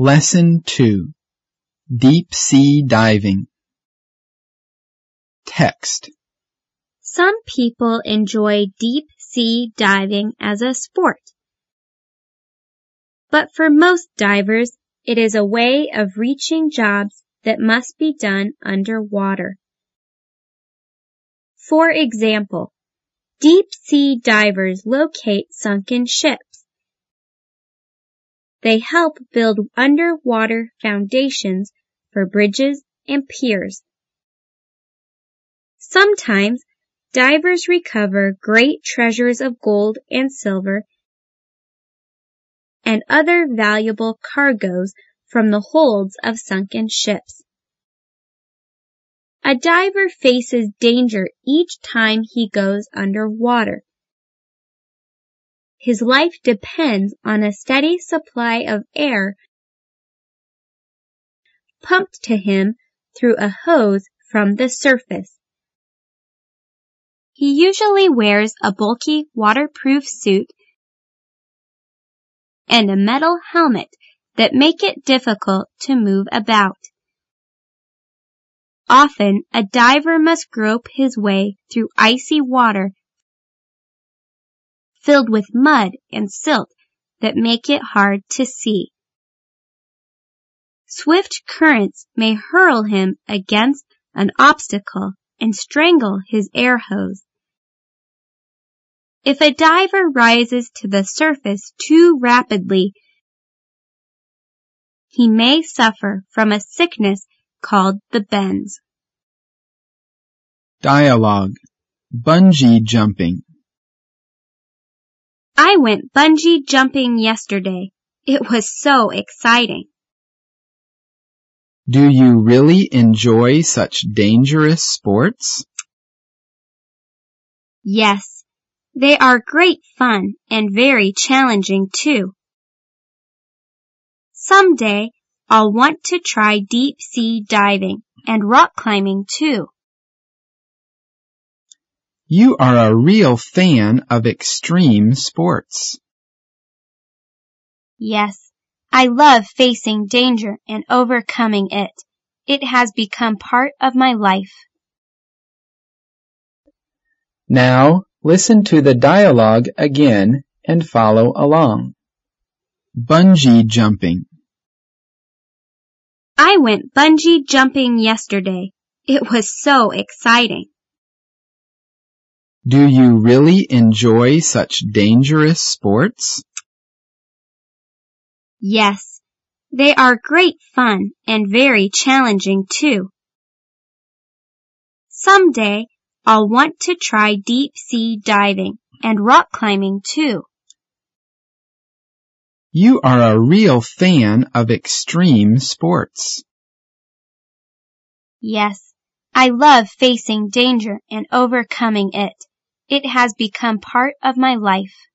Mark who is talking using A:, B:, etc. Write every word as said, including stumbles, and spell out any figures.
A: Lesson two. Deep Sea Diving. Text.
B: Some people enjoy deep sea diving as a sport. But for most divers, it is a way of reaching jobs that must be done underwater. For example, deep sea divers locate sunken ships. They help build underwater foundations for bridges and piers. Sometimes, divers recover great treasures of gold and silver and other valuable cargoes from the holds of sunken ships. A diver faces danger each time he goes underwater. His life depends on a steady supply of air pumped to him through a hose from the surface. He usually wears a bulky waterproof suit and a metal helmet that make it difficult to move about. Often, a diver must grope his way through icy water filled with mud and silt that make it hard to see. Swift currents may hurl him against an obstacle and strangle his air hose. If a diver rises to the surface too rapidly, he may suffer from a sickness called the bends.
A: Dialogue. Bungee jumping.
B: I went bungee jumping yesterday. It was so exciting.
A: Do you really enjoy such dangerous sports?
B: Yes, they are great fun and very challenging too. Someday, I'll want to try deep sea diving and rock climbing too.
A: You are a real fan of extreme sports.
B: Yes, I love facing danger and overcoming it. It has become part of my life.
A: Now, listen to the dialogue again and follow along. Bungee jumping.
B: I went bungee jumping yesterday. It was so exciting.
A: Do you really enjoy such dangerous sports?
B: Yes, they are great fun and very challenging too. Someday, I'll want to try deep sea diving and rock climbing too.
A: You are a real fan of extreme sports.
B: Yes, I love facing danger and overcoming it. It has become part of my life.